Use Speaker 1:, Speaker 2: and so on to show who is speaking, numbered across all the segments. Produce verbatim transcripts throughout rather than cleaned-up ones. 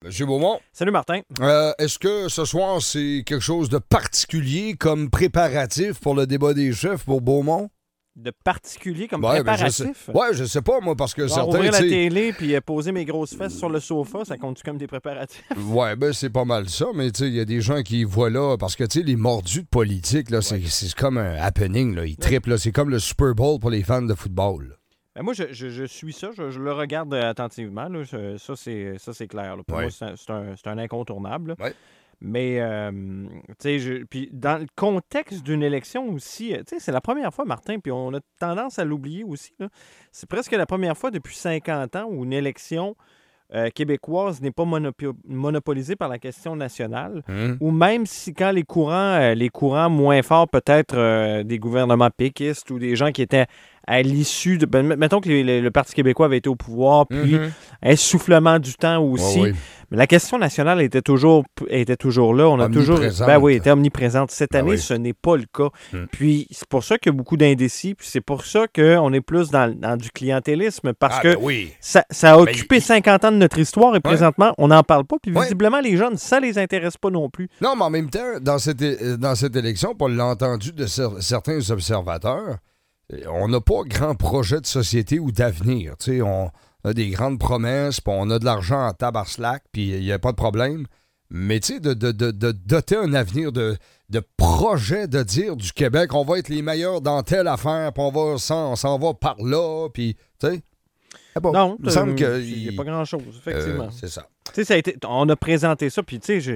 Speaker 1: Monsieur Beaumont.
Speaker 2: Salut Martin.
Speaker 1: Euh, est-ce que ce soir, c'est quelque chose de particulier comme préparatif pour le débat des chefs pour Beaumont?
Speaker 2: De particulier comme
Speaker 1: Ouais,
Speaker 2: préparatif?
Speaker 1: Ben je sais, ouais, je sais pas, moi, parce que
Speaker 2: Genre,
Speaker 1: certains...
Speaker 2: ouvrir la
Speaker 1: t'sais,
Speaker 2: télé puis euh, poser mes grosses fesses sur le sofa, ça compte-tu comme des préparatifs?
Speaker 1: Ouais, ben c'est pas mal ça, mais tu sais, il y a des gens qui voient là, parce que tu sais, les mordus de politique, là, c'est,
Speaker 2: Ouais.
Speaker 1: c'est comme un happening, là. Ils trippent, là. C'est comme le Super Bowl pour les fans de football.
Speaker 2: Ben moi, je, je, je suis ça, je, je le regarde euh, attentivement. Là. Je- ça, c'est, ça, c'est clair. Là. Pour
Speaker 1: Ouais.
Speaker 2: moi, c'est un, c'est un, c'est un incontournable. là.
Speaker 1: Ouais.
Speaker 2: Mais, euh, tu sais, je- puis dans le contexte d'une élection aussi, euh, tu sais, c'est la première fois, Martin, puis on a tendance à l'oublier aussi. là. C'est presque la première fois depuis cinquante ans où une élection euh, québécoise n'est pas monopo- monopolisée par la question nationale.
Speaker 1: Hum?
Speaker 2: Ou même si quand les courants, euh, les courants moins forts, peut-être euh, des gouvernements péquistes ou des gens qui étaient à l'issue de. Ben, mettons que les- les- le Parti québécois avait été au pouvoir, puis
Speaker 1: Mhm.
Speaker 2: essoufflement du temps aussi.
Speaker 1: Ouais, ouais.
Speaker 2: Mais la question nationale était toujours, était toujours là. On a toujours.
Speaker 1: Omniprésente.
Speaker 2: Ben oui, était omniprésente. Cette
Speaker 1: Ben
Speaker 2: année,
Speaker 1: oui.
Speaker 2: ce n'est pas le cas.
Speaker 1: Hmm.
Speaker 2: Puis c'est pour ça qu'il y a beaucoup d'indécis, puis c'est pour ça qu'on est plus dans, dans du clientélisme, parce
Speaker 1: Ah,
Speaker 2: que
Speaker 1: ben oui.
Speaker 2: ça, ça a
Speaker 1: Ben,
Speaker 2: occupé
Speaker 1: il-
Speaker 2: cinquante ans de notre histoire et présentement, on n'en parle pas. Puis
Speaker 1: Ouais.
Speaker 2: visiblement, les jeunes, ça les intéresse pas non plus.
Speaker 1: Non, mais en même temps, dans cette, é- dans cette élection, on l'a entendu de cer- certains observateurs, euh, on n'a pas grand projet de société ou d'avenir. Tu sais, on a des grandes promesses, puis on a de l'argent en tabarslac, puis il n'y a pas de problème. Mais tu sais, de, de, de, de doter un avenir de, de projet, de dire du Québec, on va être les meilleurs dans telle affaire, puis on, va s'en- on s'en va par là, puis tu sais. Ah bon,
Speaker 2: Non,
Speaker 1: il me semble que...
Speaker 2: il n'y a
Speaker 1: il-
Speaker 2: pas grand-chose, effectivement.
Speaker 1: euh, c'est ça.
Speaker 2: Tu sais, ça a été, on a présenté ça, puis tu sais, je-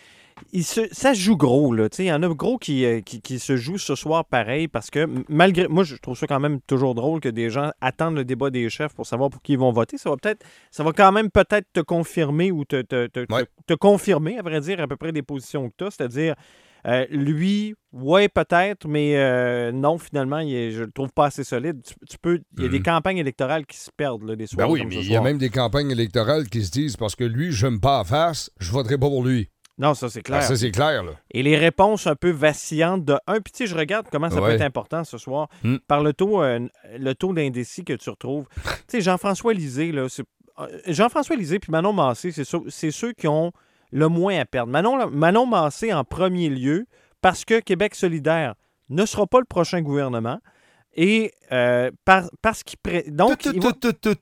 Speaker 2: il se- ça se joue gros, là. Tu sais, il y en a gros qui, euh, qui, qui se jouent ce soir pareil parce que, m- malgré. Moi, je trouve ça quand même toujours drôle que des gens attendent le débat des chefs pour savoir pour qui ils vont voter. Ça va peut-être. Ça va quand même peut-être te confirmer ou te, te, te, te-
Speaker 1: Ouais.
Speaker 2: te confirmer, à vrai dire, à peu près des positions que tu as. C'est-à-dire, euh, lui, ouais, peut-être, mais euh, non, finalement, il est- je le trouve pas assez solide. Tu, tu peux. Il y a des
Speaker 1: Mhm.
Speaker 2: campagnes électorales qui se perdent, là, des soirs
Speaker 1: Ben oui,
Speaker 2: comme
Speaker 1: mais
Speaker 2: ce
Speaker 1: il y a
Speaker 2: soir.
Speaker 1: même des campagnes électorales qui se disent parce que lui, je me pas à face, je voterai pas pour lui.
Speaker 2: Non, ça, c'est clair.
Speaker 1: Ah, ça, c'est clair, là.
Speaker 2: Et les réponses un peu vacillantes de un. Puis tu sais, je regarde comment ça peut
Speaker 1: Ouais.
Speaker 2: être important ce soir
Speaker 1: Mm.
Speaker 2: par le taux, euh, le taux d'indécis que tu retrouves. Tu sais, Jean-François Lisée, là, c'est- euh, Jean-François Lisée puis Manon Massé, c'est ceux, c'est ceux qui ont le moins à perdre. Manon, Manon Massé en premier lieu, parce que Québec solidaire ne sera pas le prochain gouvernement. Et euh, par- parce qu'il... pré- Donc, ils vont-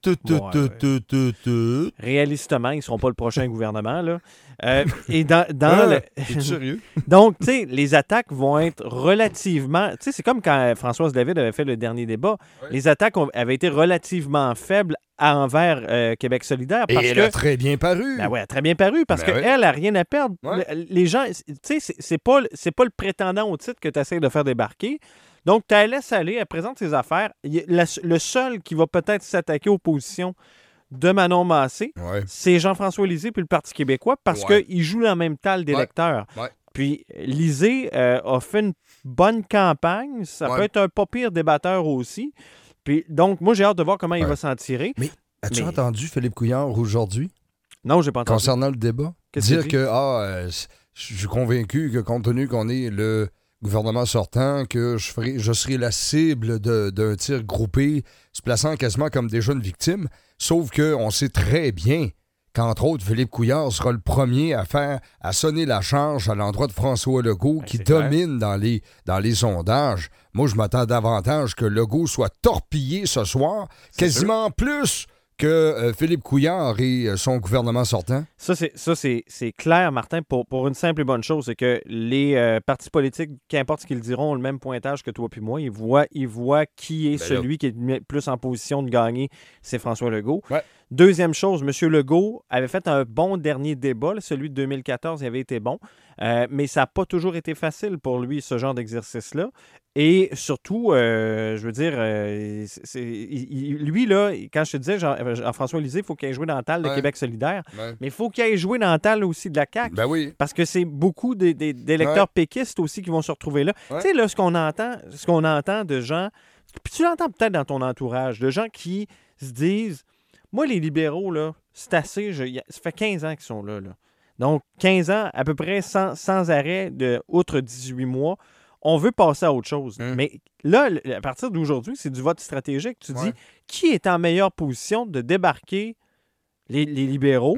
Speaker 2: réalistement, ils ne seront pas le prochain gouvernement. Là. Euh, et dans, dans le...
Speaker 1: Es-tu sérieux?
Speaker 2: Donc, tu sais, les attaques vont être relativement... Tu sais, c'est comme quand Françoise David avait fait le dernier débat.
Speaker 1: Ouais.
Speaker 2: Les attaques ont- avaient été relativement faibles envers euh, Québec solidaire
Speaker 1: Et
Speaker 2: parce
Speaker 1: elle
Speaker 2: que...
Speaker 1: a très bien paru.
Speaker 2: Ben ouais, elle a très bien paru parce
Speaker 1: Ben
Speaker 2: qu'elle
Speaker 1: ouais.
Speaker 2: n'a rien à perdre.
Speaker 1: Ouais.
Speaker 2: Le- Les gens, tu sais, c'est- c'est pas, le- c'est pas le prétendant au titre que tu essaies de faire débarquer. Donc, tu la laisses aller, elle présente ses affaires. Il y a- la- le seul qui va peut-être s'attaquer aux positions de Manon Massé,
Speaker 1: Ouais.
Speaker 2: c'est Jean-François Lisée puis le Parti québécois parce
Speaker 1: Ouais.
Speaker 2: qu'ils jouent la même talle des
Speaker 1: Ouais.
Speaker 2: lecteurs.
Speaker 1: Ouais.
Speaker 2: Puis Lisée euh, a fait une bonne campagne. Ça
Speaker 1: Ouais.
Speaker 2: peut être un pas pire débatteur aussi. Puis donc, moi, j'ai hâte de voir comment il
Speaker 1: Ouais.
Speaker 2: va s'en tirer.
Speaker 1: As-tu
Speaker 2: Mais-
Speaker 1: entendu Philippe Couillard aujourd'hui,
Speaker 2: Non, j'ai pas entendu.
Speaker 1: concernant le débat?
Speaker 2: Qu'est-ce qu'il
Speaker 1: Dire
Speaker 2: dit?
Speaker 1: que, ah, euh, c- je suis convaincu que compte tenu qu'on est le gouvernement sortant, que je, ferai, je serai la cible de- d'un tir groupé, se plaçant quasiment comme déjà une victime. Sauf qu'on sait très bien qu'entre autres, Philippe Couillard sera le premier à faire, à sonner la charge à l'endroit de François Legault,
Speaker 2: Ben,
Speaker 1: qui
Speaker 2: c'est clair.
Speaker 1: domine dans les, dans les sondages. Moi, je m'attends davantage que Legault soit torpillé ce soir,
Speaker 2: C'est
Speaker 1: quasiment plus que euh, Philippe Couillard et euh, son gouvernement sortant.
Speaker 2: Ça, c'est, ça c'est, c'est clair, Martin, pour, pour une simple et bonne chose, c'est que les euh, partis politiques, qu'importe ce qu'ils diront, ont le même pointage que toi puis moi. Ils voient, ils voient qui est
Speaker 1: Ben
Speaker 2: celui qui est le plus en position de gagner, c'est François Legault.
Speaker 1: Ouais.
Speaker 2: Deuxième chose, M. Legault avait fait un bon dernier débat, là, celui de deux mille quatorze, il avait été bon, euh, mais ça n'a pas toujours été facile pour lui, ce genre d'exercice-là. Et surtout, euh, je veux dire, euh, c'est- c'est- il- il- lui, là, quand je te disais, Jean- Jean-François Lisée, il faut qu'il ait joué dans le tal de
Speaker 1: Ouais.
Speaker 2: Québec solidaire,
Speaker 1: Ouais.
Speaker 2: mais il faut qu'il ait joué dans le tal aussi de la C A Q.
Speaker 1: Ben oui.
Speaker 2: Parce que c'est beaucoup des- des- d'électeurs péquistes aussi qui vont se retrouver là.
Speaker 1: Ouais.
Speaker 2: Tu sais, là, ce qu'on entend, ce qu'on entend de gens, puis tu l'entends peut-être dans ton entourage, de gens qui se disent, moi, les libéraux, là, c'est assez, je- y a- ça fait quinze ans qu'ils sont là, là. Donc, quinze ans, à peu près sans, sans arrêt, de, outre dix-huit mois, on veut passer à autre chose.
Speaker 1: Hum.
Speaker 2: Mais là, le- à partir d'aujourd'hui, c'est du vote stratégique. Tu
Speaker 1: Ouais.
Speaker 2: dis, qui est en meilleure position de débarquer les, les libéraux
Speaker 1: Hum.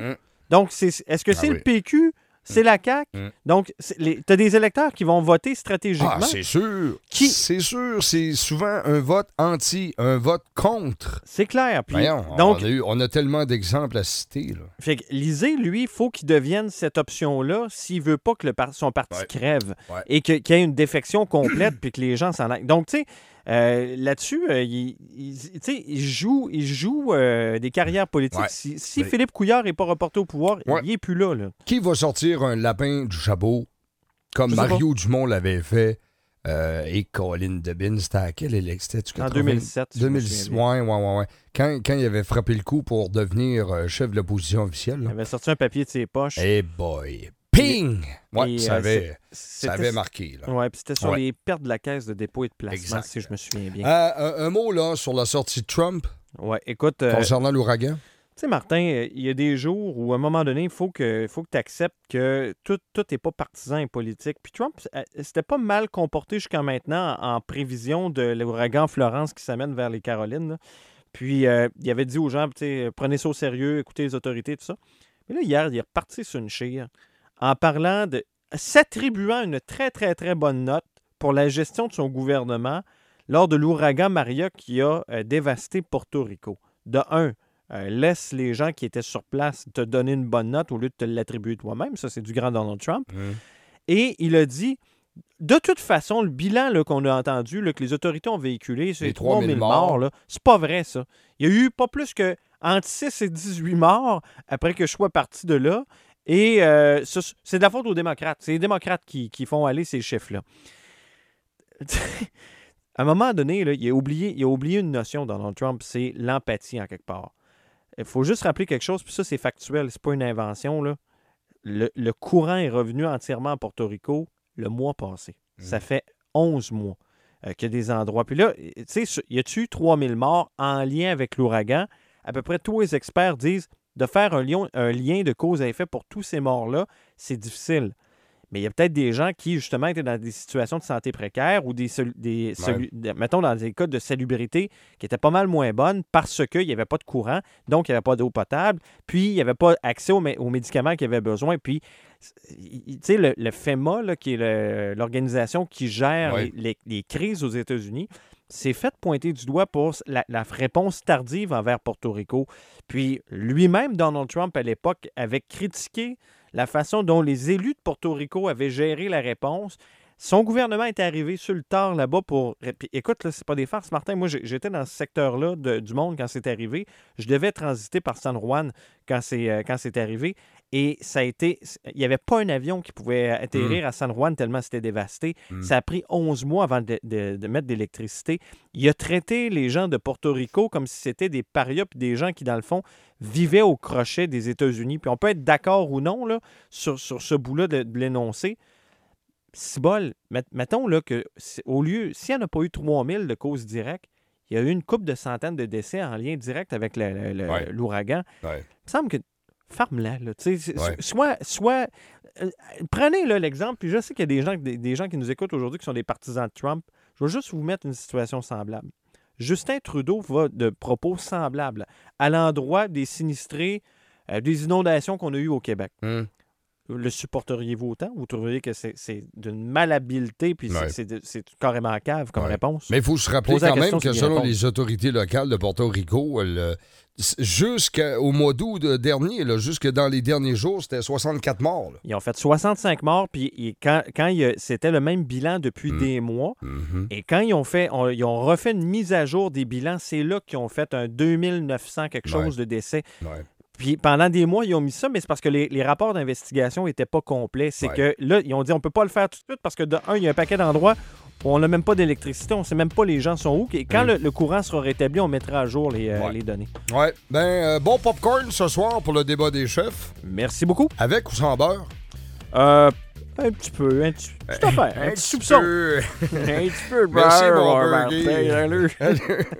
Speaker 2: Donc, c'est, est-ce que c'est
Speaker 1: Ah
Speaker 2: le
Speaker 1: oui.
Speaker 2: P Q? C'est la C A Q?
Speaker 1: Mm.
Speaker 2: Donc, tu as des électeurs qui vont voter stratégiquement.
Speaker 1: Ah, c'est sûr.
Speaker 2: Qui-
Speaker 1: C'est sûr. C'est souvent un vote anti, un vote contre.
Speaker 2: C'est clair. Puis,
Speaker 1: Voyons,
Speaker 2: donc,
Speaker 1: on, a eu, on a tellement d'exemples à citer. Là.
Speaker 2: fait que Lisée, lui, il faut qu'il devienne cette option-là s'il veut pas que le par- son parti
Speaker 1: Ouais.
Speaker 2: crève
Speaker 1: Ouais.
Speaker 2: et que- qu'il y ait une défection complète puis que les gens s'en aillent. Donc, tu sais, euh, là-dessus, euh, il, il- tu sais, il joue, il joue euh, des carrières politiques.
Speaker 1: Ouais.
Speaker 2: Si, si
Speaker 1: Mais-
Speaker 2: Philippe Couillard n'est pas reporté au pouvoir,
Speaker 1: Ouais.
Speaker 2: il n'est plus là, là.
Speaker 1: Qui va sortir un lapin du chapeau comme
Speaker 2: Je sais
Speaker 1: Mario Dumont l'avait fait euh, et Colin Debin? C'était à quelle élection? C'était-tu
Speaker 2: En
Speaker 1: quatre-vingts?
Speaker 2: deux mille sept. si je me
Speaker 1: deux mille
Speaker 2: souviens
Speaker 1: six,
Speaker 2: bien.
Speaker 1: ouais, ouais, ouais, ouais. Quand, quand il avait frappé le coup pour devenir euh, chef de l'opposition officielle.
Speaker 2: Il
Speaker 1: Là.
Speaker 2: avait sorti un papier de ses poches.
Speaker 1: Hey boy! Ping! Ouais,
Speaker 2: Et,
Speaker 1: ça
Speaker 2: euh,
Speaker 1: avait,
Speaker 2: c'est-
Speaker 1: ça
Speaker 2: c'était-
Speaker 1: avait marqué. Là.
Speaker 2: Ouais, puis c'était sur
Speaker 1: Ouais.
Speaker 2: les pertes de la caisse de dépôt et de placement,
Speaker 1: Exact.
Speaker 2: si je me souviens bien.
Speaker 1: Euh, un, un mot là sur la sortie de Trump
Speaker 2: Ouais, écoute, euh, tu
Speaker 1: concernant l'ouragan.
Speaker 2: sais, Martin, euh, il y a des jours où, à un moment donné, il faut que, faut que tu acceptes que tout n'est pas partisan et politique. Puis Trump, euh, c'était pas mal comporté jusqu'à maintenant en, en prévision de l'ouragan Florence qui s'amène vers les Carolines, là. Puis, euh, il avait dit aux gens, tu sais, prenez ça au sérieux, écoutez les autorités, tout ça. Mais là, hier, il est reparti sur une chire en parlant de... s'attribuant une très, très, très bonne note pour la gestion de son gouvernement lors de l'ouragan Maria qui a euh, dévasté Porto Rico. De un, euh, laisse les gens qui étaient sur place te donner une bonne note au lieu de te l'attribuer toi-même. Ça, c'est du grand Donald Trump.
Speaker 1: Hum.
Speaker 2: Et il a dit, de toute façon, le bilan là, qu'on a entendu, là, que les autorités ont véhiculé, c'est
Speaker 1: Les
Speaker 2: trois mille morts. Là, c'est pas vrai, ça. Il y a eu pas plus que entre six et dix-huit morts après que je sois parti de là. Et euh, ça, c'est de la faute aux démocrates. C'est les démocrates qui, qui font aller ces chiffres-là. À un moment donné, là, il, a oublié, il a oublié une notion, Donald Trump, c'est l'empathie en quelque part. Il faut juste rappeler quelque chose, puis ça, c'est factuel, c'est pas une invention. Là. Le, le courant est revenu entièrement à Porto Rico le mois passé.
Speaker 1: Mm.
Speaker 2: Ça fait onze mois euh, qu'il y a des endroits. Puis là, tu sais, y a-tu trois mille morts en lien avec l'ouragan? À peu près tous les experts disent de faire un lien, un lien de cause à effet pour tous ces morts-là, c'est difficile. Mais il y a peut-être des gens qui, justement, étaient dans des situations de santé précaires ou des, sol- des solu- de- mettons, dans des cas de salubrité qui étaient pas mal moins bonnes parce qu'il n'y avait pas de courant, donc il n'y avait pas d'eau potable, puis il n'y avait pas accès aux, mé- aux médicaments qu'ils avaient besoin. Puis, tu sais, le, le FEMA, là, qui est le- l'organisation qui gère
Speaker 1: Ouais.
Speaker 2: les, les- les crises aux États-Unis, s'est fait pointer du doigt pour la, la réponse tardive envers Porto Rico. Puis, lui-même, Donald Trump, à l'époque, avait critiqué la façon dont les élus de Porto Rico avaient géré la réponse. Son gouvernement est arrivé sur le tard là-bas pour... Puis, écoute, là, c'est pas des farces, Martin. Moi, j'ai- j'étais dans ce secteur-là de- du monde quand c'est arrivé. Je devais transiter par San Juan quand c'est euh, quand c'est arrivé. Et ça a été... Il n'y avait pas un avion qui pouvait atterrir à San Juan tellement c'était dévasté.
Speaker 1: Mm.
Speaker 2: Ça a pris onze mois avant de, de- de mettre de l'électricité. Il a traité les gens de Porto Rico comme si c'était des parias puis des gens qui, dans le fond, vivaient au crochet des États-Unis. Puis on peut être d'accord ou non là, sur, sur ce bout-là de, de l'énoncé. Cibole, met- mettons là, que c'est- au lieu, s'il n'y en a pas eu trois mille de causes directes, il y a eu une couple de centaines de décès en lien direct avec le- le- le-
Speaker 1: Ouais.
Speaker 2: l'ouragan.
Speaker 1: Ouais.
Speaker 2: Il me semble que ferme-la. Là, tu sais, c'est-
Speaker 1: Ouais.
Speaker 2: Soit, soit euh, prenez là, l'exemple, puis je sais qu'il y a des gens, des, des gens qui nous écoutent aujourd'hui qui sont des partisans de Trump. Je vais juste vous mettre une situation semblable. Justin Trudeau va de propos semblables à l'endroit des sinistrés, euh, des inondations qu'on a eues au Québec.
Speaker 1: Hum.
Speaker 2: Le supporteriez-vous autant? Vous trouveriez que c'est, c'est d'une malhabileté puis c'est-
Speaker 1: Ouais.
Speaker 2: c'est, de- c'est carrément cave comme
Speaker 1: Ouais.
Speaker 2: réponse?
Speaker 1: Mais il faut se rappeler
Speaker 2: Poser la
Speaker 1: quand même
Speaker 2: question,
Speaker 1: que
Speaker 2: c'est d'y
Speaker 1: selon
Speaker 2: répondre.
Speaker 1: les autorités locales de Porto Rico, le- jusqu'au mois d'août de- dernier, là, jusque dans les derniers jours, c'était soixante-quatre morts. là.
Speaker 2: Ils ont fait soixante-cinq morts, puis ils- quand, quand il y a- c'était le même bilan depuis
Speaker 1: Mm.
Speaker 2: des mois.
Speaker 1: Mhm.
Speaker 2: Et quand ils ont fait, on- ils ont refait une mise à jour des bilans, c'est là qu'ils ont fait un deux mille neuf cents quelque
Speaker 1: Ouais.
Speaker 2: chose de décès.
Speaker 1: Ouais.
Speaker 2: Puis pendant des mois, ils ont mis ça, mais c'est parce que les, les rapports d'investigation n'étaient pas complets. C'est
Speaker 1: Ouais.
Speaker 2: que là, ils ont dit on peut pas le faire tout de suite parce que de un, il y a un paquet d'endroits où on n'a même pas d'électricité, on sait même pas les gens sont où. Et quand
Speaker 1: Mm.
Speaker 2: le, le courant sera rétabli, on mettra à jour les, euh,
Speaker 1: Ouais.
Speaker 2: les données.
Speaker 1: Ouais. Ben, euh, bon popcorn ce soir pour le débat des chefs.
Speaker 2: Merci beaucoup.
Speaker 1: Avec ou sans beurre?
Speaker 2: Euh, un petit peu, un petit, petit affaire, un petit soupçon.
Speaker 1: peu.
Speaker 2: Un petit peu de
Speaker 1: Merci,
Speaker 2: beurre,
Speaker 1: mon
Speaker 2: Martin,
Speaker 1: Burger.
Speaker 2: allez.